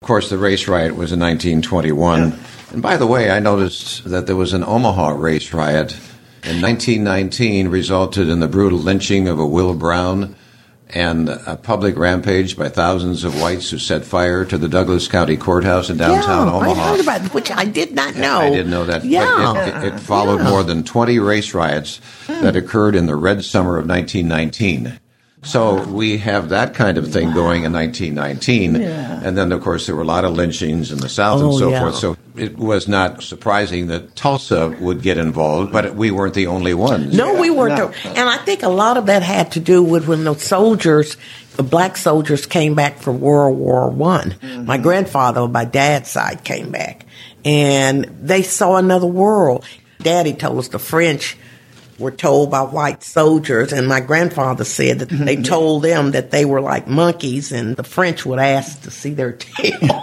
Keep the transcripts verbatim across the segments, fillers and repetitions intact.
course, the race riot was in nineteen twenty-one. Yeah. And by the way, I noticed that there was an Omaha race riot in nineteen nineteen, resulted in the brutal lynching of a Will Brown and a public rampage by thousands of whites who set fire to the Douglas County Courthouse in downtown yeah, Omaha. I heard about it, which I did not know. I didn't know that. Yeah. But it, it, it followed yeah. more than twenty race riots mm. that occurred in the red summer of nineteen nineteen. So we have that kind of thing going in nineteen nineteen. Yeah. And then, of course, there were a lot of lynchings in the South oh, and so yeah. forth. So it was not surprising that Tulsa would get involved, but we weren't the only ones. No, yeah. we weren't. No. The, and I think a lot of that had to do with when the soldiers, the black soldiers, came back from World War One. Mm-hmm. My grandfather on my dad's side came back, and they saw another world. Daddy told us the French were told by white soldiers, and my grandfather said that they told them that they were like monkeys, and the French would ask to see their tail.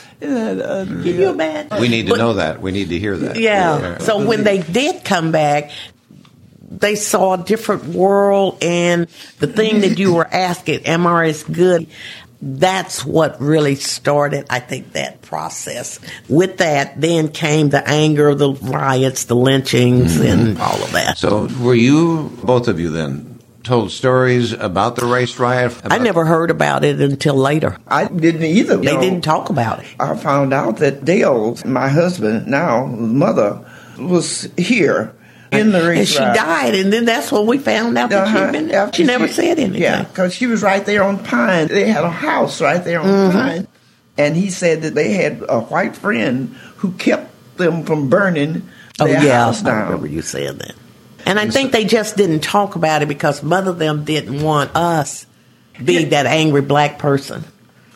uh, Can you imagine? We need to but, know that. We need to hear that. Yeah. yeah. So when they did come back, they saw a different world, and the thing that you were asking, am I as good? That's what really started, I think, that process. With that, then came the anger, the riots, the lynchings, mm-hmm. and all of that. So were you, both of you then, told stories about the race riot? About I never heard about it until later. I didn't either. They know. didn't talk about it. I found out that Dale, my husband now, mother, was here in the race And she riot. died, and then that's when we found out that Uh-huh. she'd been After She never said anything. Yeah, because she was right there on Pine. They had a house right there on Mm-hmm. Pine. And he said that they had a white friend who kept them from burning Oh, their yeah, house down. I remember you saying that. And I think they just didn't talk about it because mother of them didn't want us being that angry black person.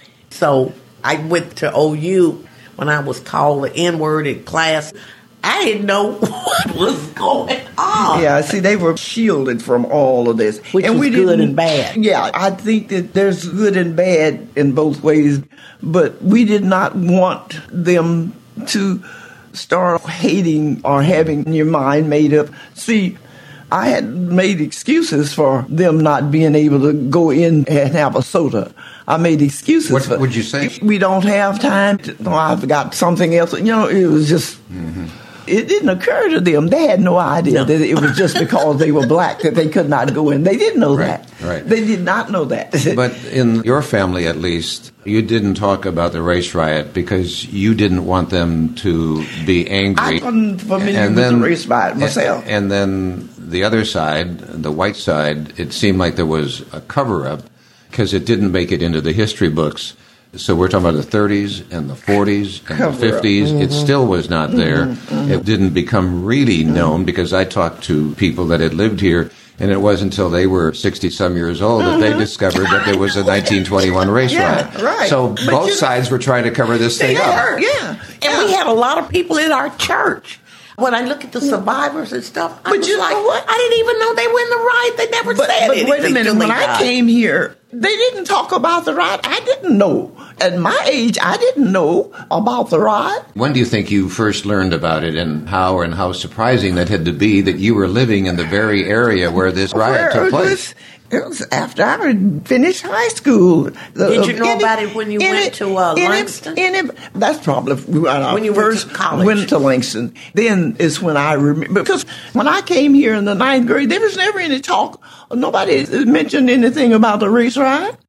So I went to O U when I was called the N-word in class. I didn't know what was going on. Yeah, see, they were shielded from all of this. Which and was we good didn't- and bad. Yeah, I think that there's good and bad in both ways, but we did not want them to start hating or having your mind made up. See, I had made excuses for them not being able to go in and have a soda. I made excuses. What for, would you say? We don't have time. To, no, I've got something else. You know, it was just... Mm-hmm. It didn't occur to them. They had no idea No. that it was just because they were black that they could not go in. They didn't know Right, that. right. They did not know that. But in your family, at least, you didn't talk about the race riot because you didn't want them to be angry. I wasn't familiar And with then- the race riot myself. And, and then the other side, the white side, it seemed like there was a cover-up because it didn't make it into the history books. So we're talking about the thirties and the forties and Cover-up. the fifties. Mm-hmm. It still was not there. Mm-hmm. It didn't become really known because I talked to people that had lived here, and it wasn't until they were sixty-some years old that they discovered that there was a nineteen twenty-one race Yeah, riot. right. So But both you- sides were trying to cover this They thing up. were, yeah. And we had a lot of people in our church. When I look at the survivors and stuff, I But was you know like, what? I didn't even know they were in the riot. They never But, said but anything. wait a minute. till When they I died. came here, they didn't talk about the riot. I didn't know. At my age, I didn't know about the riot. When do you think you first learned about it, and how and how surprising that had to be that you were living in the very area where this riot Where took it place? was- It was after I had finished high school. Did you know about it when you went to, uh, Langston? Any, that's probably when I When you went first to college. went to Langston. Then is when I remember. Because when I came here in the ninth grade, there was never any talk. Nobody mentioned anything about the race riot.